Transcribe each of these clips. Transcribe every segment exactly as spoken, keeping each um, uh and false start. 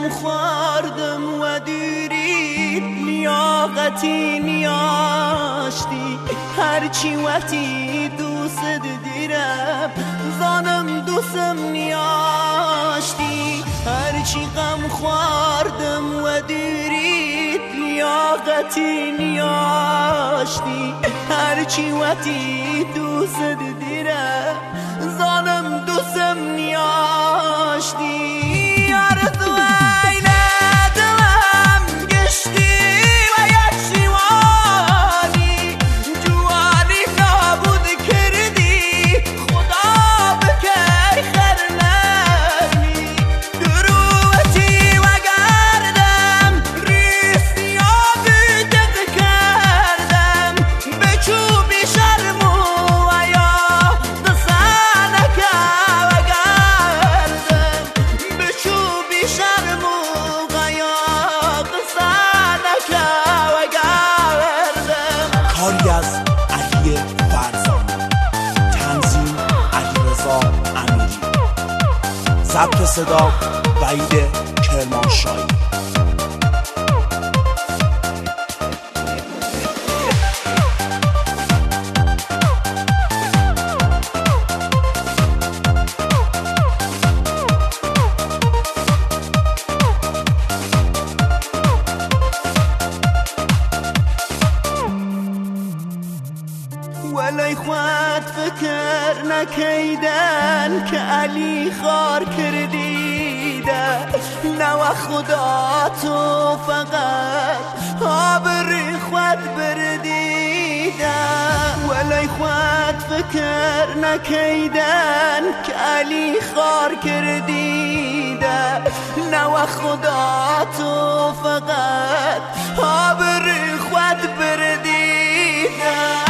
غم خواردم و دیرید لیاقتی نیاشتی هرچی وقتی دوست دیرم زانم دوستم نیاشتی هرچی غم خواردم و دیرید لیاقتی نیاشتی هرچی وقتی دوست دیرم زانم دوستم نیاشتی کاری از علی فرزانه، تنظیم علیرضا امیری، ضبط صدا وحید کرمانشاهی. ولی خود فکر نکیدن که علی خار کردیده نو خدا تو فقط آبری خود بردیده ولی خود فکر نکیدن که علی خار کردیده نو خدا تو فقط آبری خود بردیده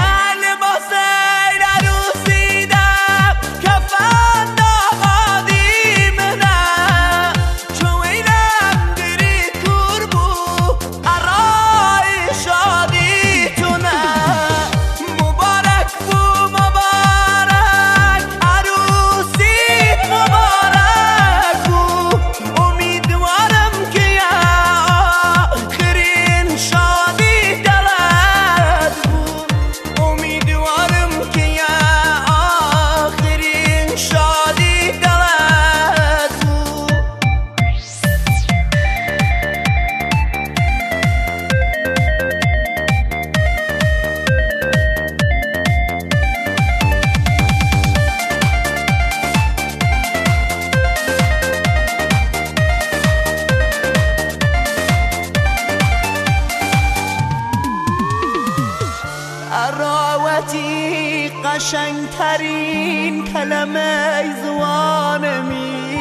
اراوتی قشنگترین کلمه زبانمی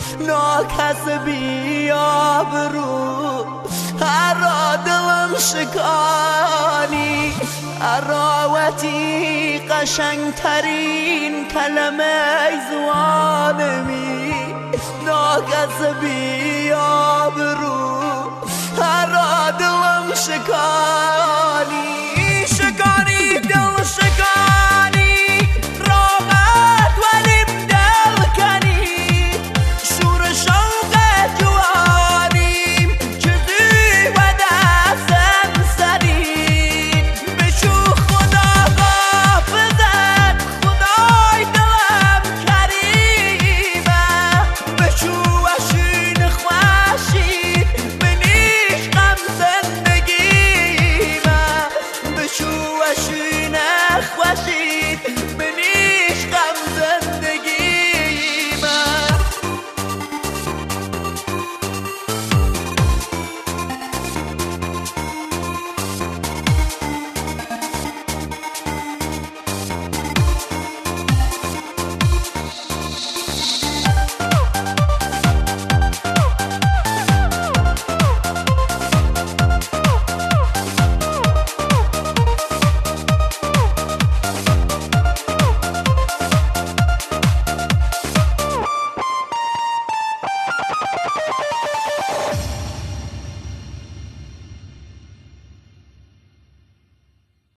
ناکسبی آبرو هر دلم شکانی اراوتی قشنگترین کلمه زبانمی ناکسبی آبرو